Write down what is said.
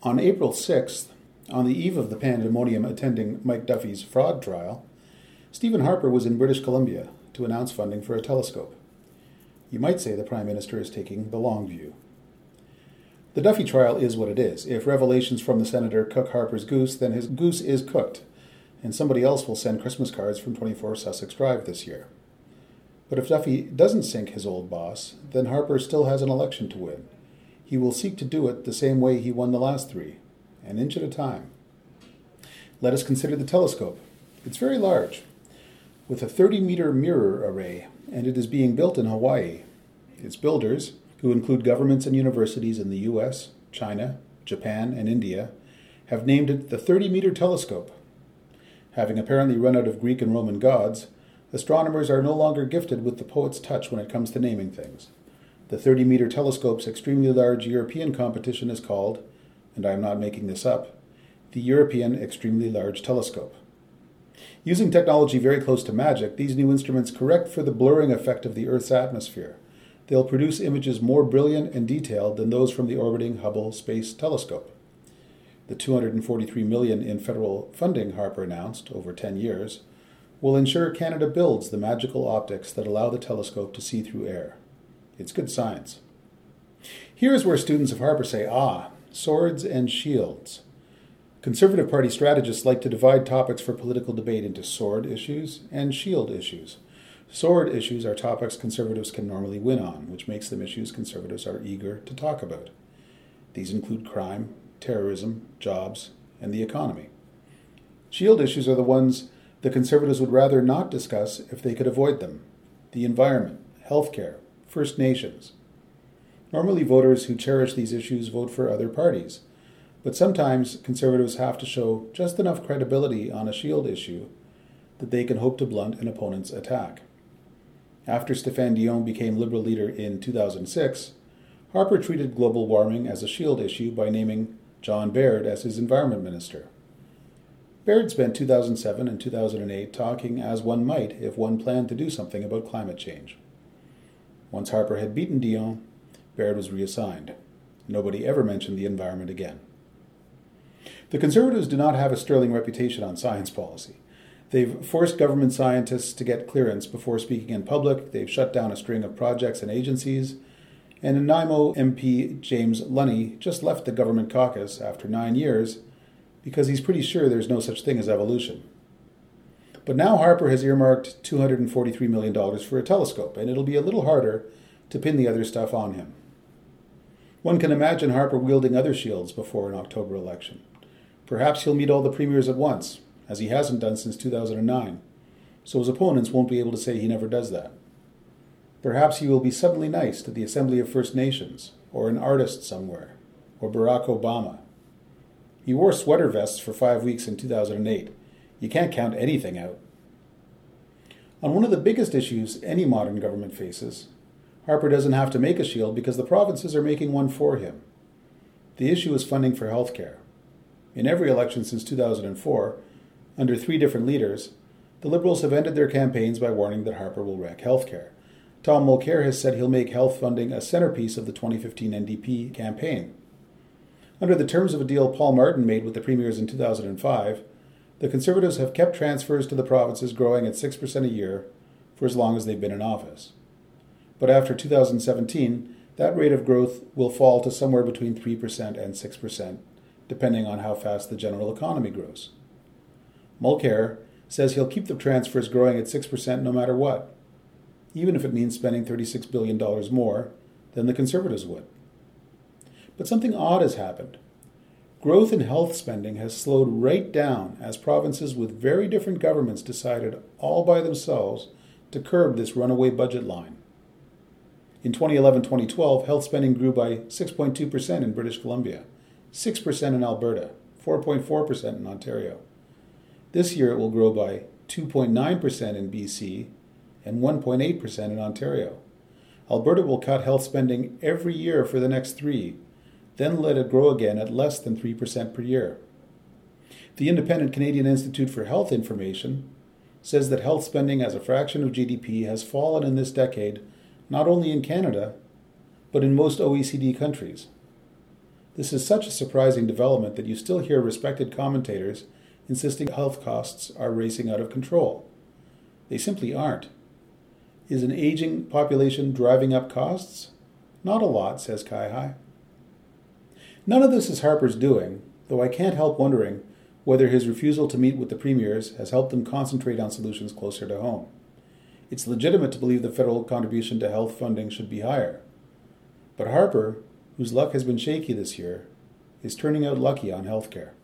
On April 6th, on the eve of the pandemonium attending Mike Duffy's fraud trial, Stephen Harper was in British Columbia to announce funding for a telescope. You might say the Prime Minister is taking the long view. The Duffy trial is what it is. If revelations from the Senator cook Harper's goose, then his goose is cooked, and somebody else will send Christmas cards from 24 Sussex Drive this year. But if Duffy doesn't sink his old boss, then Harper still has an election to win. He will seek to do it the same way he won the last three, an inch at a time. Let us consider the telescope. It's very large, with a 30-meter mirror array, and it is being built in Hawaii. Its builders, who include governments and universities in the US, China, Japan, and India, have named it the 30-meter telescope. Having apparently run out of Greek and Roman gods, astronomers are no longer gifted with the poet's touch when it comes to naming things. The 30-meter telescope's extremely large European competition is called, and I am not making this up, the European Extremely Large Telescope. Using technology very close to magic, these new instruments correct for the blurring effect of the Earth's atmosphere. They'll produce images more brilliant and detailed than those from the orbiting Hubble Space Telescope. The $243 million in federal funding Harper announced over 10 years will ensure Canada builds the magical optics that allow the telescope to see through air. It's good science. Here's where students of Harper say, swords and shields. Conservative Party strategists like to divide topics for political debate into sword issues and shield issues. Sword issues are topics conservatives can normally win on, which makes them issues conservatives are eager to talk about. These include crime, terrorism, jobs, and the economy. Shield issues are the ones the conservatives would rather not discuss if they could avoid them. The environment, healthcare, First Nations. Normally voters who cherish these issues vote for other parties, but sometimes conservatives have to show just enough credibility on a shield issue that they can hope to blunt an opponent's attack. After Stéphane Dion became Liberal leader in 2006, Harper treated global warming as a shield issue by naming John Baird as his environment minister. Baird spent 2007 and 2008 talking as one might if one planned to do something about climate change. Once Harper had beaten Dion, Baird was reassigned. Nobody ever mentioned the environment again. The Conservatives do not have a sterling reputation on science policy. They've forced government scientists to get clearance before speaking in public, they've shut down a string of projects and agencies, and Nanaimo MP James Lunny just left the government caucus after 9 years because he's pretty sure there's no such thing as evolution. But now Harper has earmarked $243 million for a telescope, and it'll be a little harder to pin the other stuff on him. One can imagine Harper wielding other shields before an October election. Perhaps he'll meet all the premiers at once, as he hasn't done since 2009, so his opponents won't be able to say he never does that. Perhaps he will be suddenly nice to the Assembly of First Nations, or an artist somewhere, or Barack Obama. He wore sweater vests for 5 weeks in 2008. You can't count anything out. On one of the biggest issues any modern government faces, Harper doesn't have to make a shield because the provinces are making one for him. The issue is funding for health care. In every election since 2004, under 3 different leaders, the Liberals have ended their campaigns by warning that Harper will wreck health care. Tom Mulcair has said he'll make health funding a centerpiece of the 2015 NDP campaign. Under the terms of a deal Paul Martin made with the premiers in 2005, the Conservatives have kept transfers to the provinces growing at 6% a year for as long as they've been in office. But after 2017, that rate of growth will fall to somewhere between 3% and 6%, depending on how fast the general economy grows. Mulcair says he'll keep the transfers growing at 6% no matter what, even if it means spending $36 billion more than the Conservatives would. But something odd has happened. Growth in health spending has slowed right down as provinces with very different governments decided all by themselves to curb this runaway budget line. In 2011-2012, health spending grew by 6.2% in British Columbia, 6% in Alberta, 4.4% in Ontario. This year it will grow by 2.9% in BC and 1.8% in Ontario. Alberta will cut health spending every year for the next 3, then let it grow again at less than 3% per year. The Independent Canadian Institute for Health Information says that health spending as a fraction of GDP has fallen in this decade not only in Canada, but in most OECD countries. This is such a surprising development that you still hear respected commentators insisting health costs are racing out of control. They simply aren't. Is an aging population driving up costs? Not a lot, says Kai-Hai. None of this is Harper's doing, though I can't help wondering whether his refusal to meet with the premiers has helped them concentrate on solutions closer to home. It's legitimate to believe the federal contribution to health funding should be higher. But Harper, whose luck has been shaky this year, is turning out lucky on health care.